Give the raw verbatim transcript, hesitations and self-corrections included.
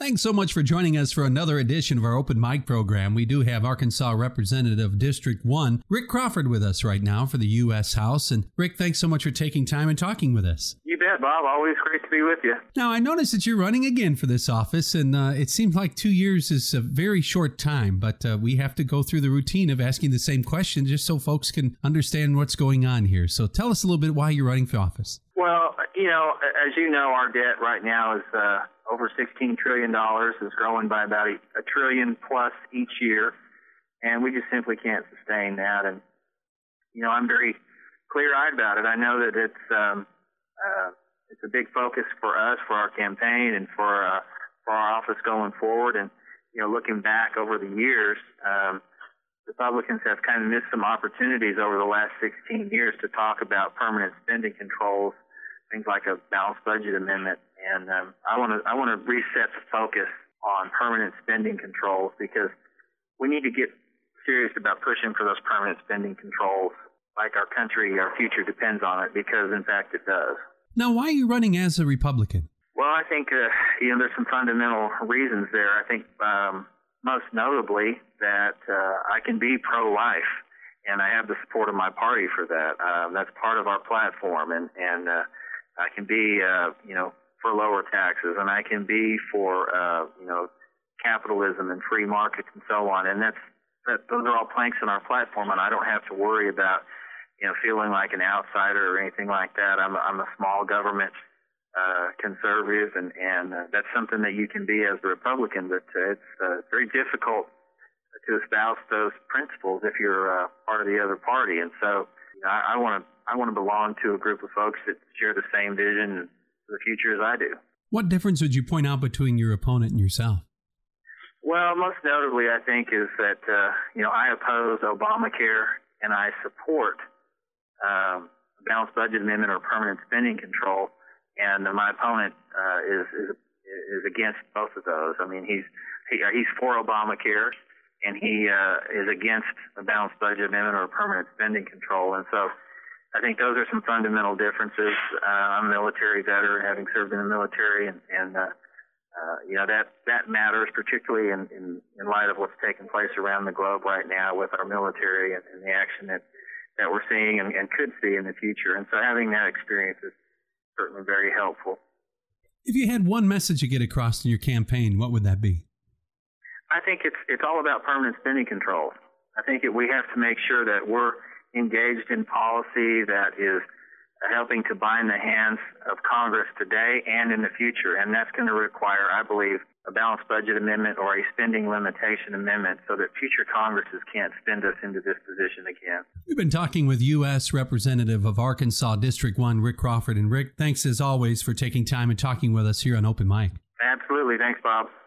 Thanks so much for joining us for another edition of our Open Mic program. We do have Arkansas Representative District one, Rick Crawford, with us right now for the U S House. And Rick, thanks so much for taking time and talking with us. You bet, Bob. Always great to be with you. Now, I noticed that you're running again for this office, and uh, it seems like two years is a very short time, but uh, we have to go through the routine of asking the same question just so folks can understand what's going on here. So tell us a little bit why you're running for office. Well, you know, as you know, our debt right now is uh, over sixteen trillion dollars, is growing by about a, a trillion plus each year, and we just simply can't sustain that. And, you know, I'm very clear-eyed about it. I know that it's um, uh, it's a big focus for us, for our campaign, and for uh, for our office going forward. And, you know, looking back over the years, um, Republicans have kind of missed some opportunities over the last sixteen years to talk about permanent spending controls, things like a balanced budget amendment. And um, I want to I want to reset the focus on permanent spending controls, because we need to get serious about pushing for those permanent spending controls. Like our country, our future depends on it, because in fact it does. Now, why are you running as a Republican? Well, I think uh, you know there's some fundamental reasons there. I think um, most notably that uh, I can be pro-life, and I have the support of my party for that. Um, that's part of our platform, and and uh, I can be uh, you know for lower taxes, and I can be for uh, you know capitalism and free markets and so on. And that's that, those are all planks in our platform, and I don't have to worry about you know feeling like an outsider or anything like that. I'm I'm a small government uh, conservative, and and uh, that's something that you can be as a Republican. But uh, it's uh, very difficult to espouse those principles if you're uh, part of the other party. And so you know, I want to I want to belong to a group of folks that share the same vision for the future as I do. What difference would you point out between your opponent and yourself? Well, most notably, I think, is that uh, you know I oppose Obamacare, and I support um, a balanced budget amendment or permanent spending control. And uh, my opponent uh, is, is is against both of those. I mean, he's he, he's for Obamacare, and he uh, is against a balanced budget amendment or permanent spending control. And so I think those are some fundamental differences. Uh, I'm a military veteran, having served in the military, and, and uh, uh, you know, that, that matters, particularly in, in, in light of what's taking place around the globe right now with our military and, and the action that, that we're seeing and, and could see in the future. And so having that experience is certainly very helpful. If you had one message to get across in your campaign, what would that be? I think it's it's all about permanent spending control. I think it, we have to make sure that we're engaged in policy that is helping to bind the hands of Congress today and in the future. And that's going to require, I believe, a balanced budget amendment or a spending limitation amendment so that future Congresses can't spend us into this position again. We've been talking with U S Representative of Arkansas District one, Rick Crawford. And Rick, thanks as always for taking time and talking with us here on Open Mic. Absolutely. Thanks, Bob.